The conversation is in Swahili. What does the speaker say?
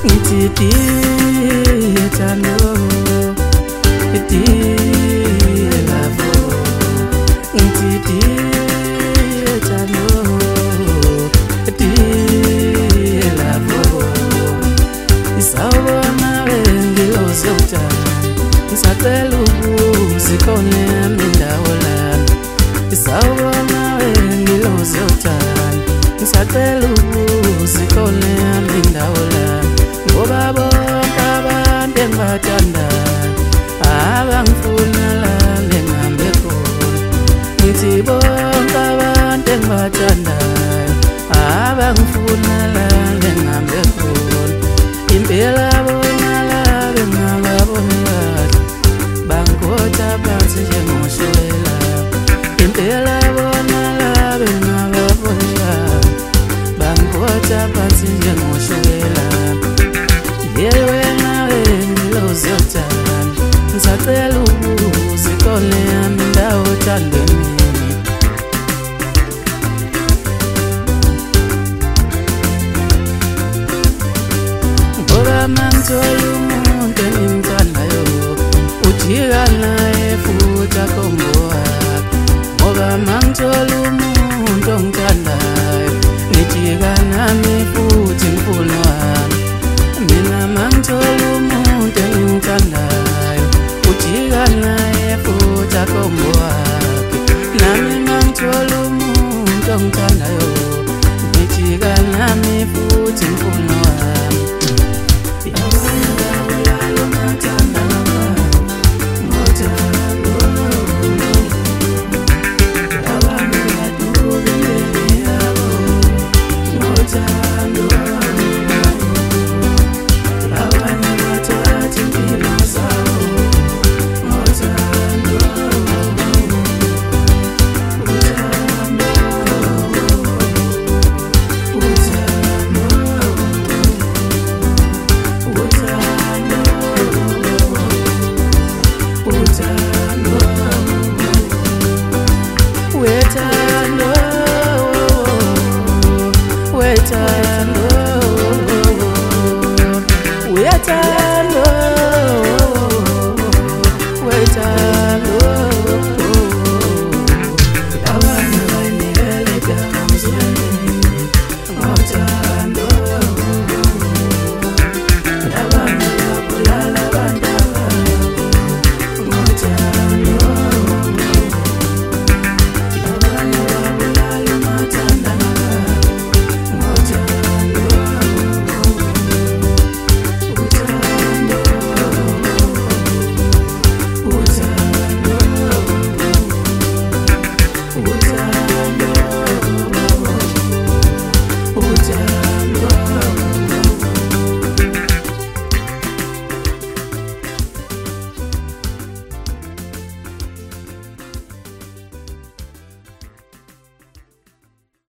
Ngititi etano eti lavo ngititi etano eti lavo isawona wengiloze utana ngisacela uzikone amindawo lana isawona wengiloze utana ngisacela uzikone amindawo lana ngoba bonke abantu engibathandayo abangifuna la ngihambe khona ngithi bonke abantu engibathandayo abangifuna la ngihambe khona impela bona la bengababona bangikhoda phansi njengoshwela impela bona la bengababona bangikhoda phansi njengoshwela wena wengiloze utana ngisacela uzikone amindawo othandweni ngoba mangithola umuntu engimthandayo ujika naye futhi akhomboha ngoba mangithola umuntu ongithandayo ngijika nami futhi ngifuna wami mina mangithola umuntu engimthandayo ujika naye futhi akhomboha nami mangithola umuntu ongithandayo ngijika nami futhi ngifuna wami Weta